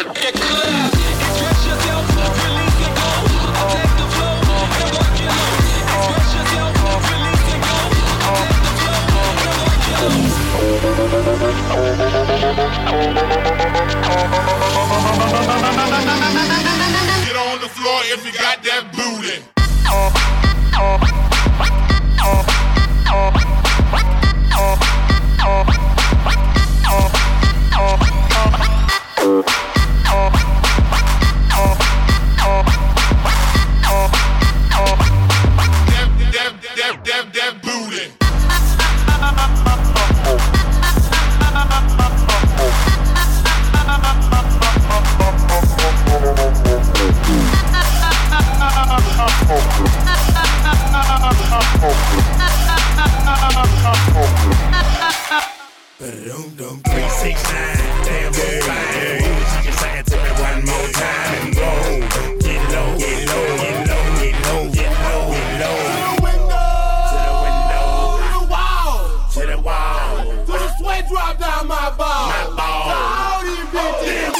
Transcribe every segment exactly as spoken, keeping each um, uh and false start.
shit. Express yourself, release and go. Take the flow and work it low. Express yourself, release and go. Take the flow and work it low. Get on the floor if you got that booty. three six nine, damn, so fine. She just sang it to me one more time and go. Get low, get low, get low, get low, get low, get low. To the window, to the window, to the wall, to the wall, to the sweat drop down my ball, my ball. All these bitches.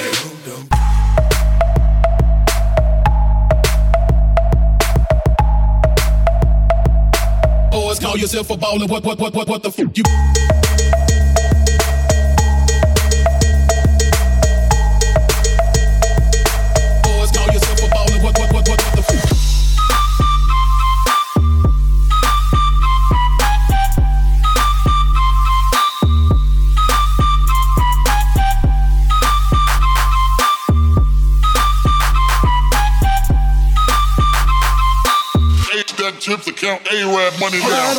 Boys, call yourself a baller. What, what, what, what, what the f*** you? What, what, what, what, what the f***? H that chips account A-Rab money down.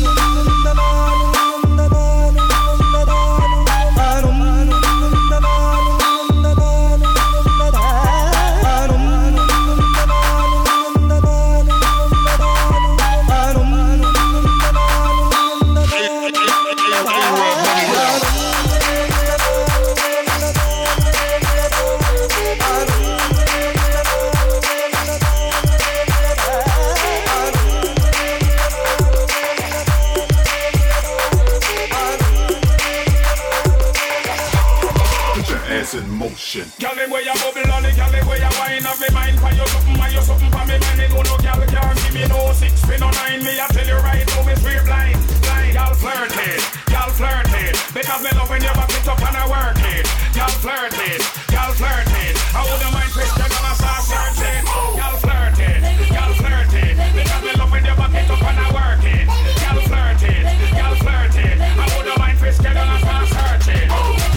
In motion. Girl, where you bubble on it, girl, where you wine up me mind for you something, for you something for me mind. Me go no girl can't give me no six, me no nine. Me I tell you right now, me straight blind, blind. Y'all flirting, y'all flirting, because me love when you back it up and I work it. Y'all flirting, y'all flirting. I wouldn't mind Christian and I start searching. Y'all flirting, y'all flirting, because me love when you back it up and I work it. Y'all flirting, y'all flirting. I wouldn't mind Christian and I start searching.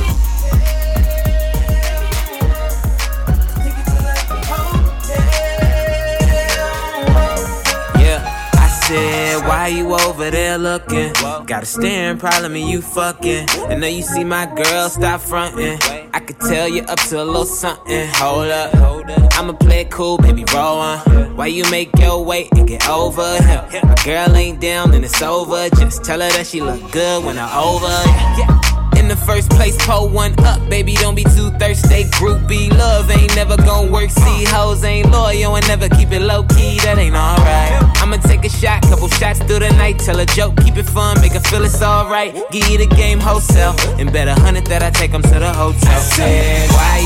Said, why you over there looking? Got a staring problem and you fucking. I know you see my girl, stop fronting. I could tell you up to a little something. Hold up, I'ma play it cool, baby, roll on. Why you make your way and get over here? My girl ain't down and it's over. Just tell her that she look good when I'm over. Yeah. In the first place, pull one up, baby, don't be too thirsty. Groupie love ain't never gon' work. See, hoes ain't loyal and never keep it low key. That ain't alright. I'ma take a shot, couple shots through the night. Tell a joke, keep it fun, make her feel it's alright. Give you the game wholesale, and bet a hundred that I take them to the hotel. I said, why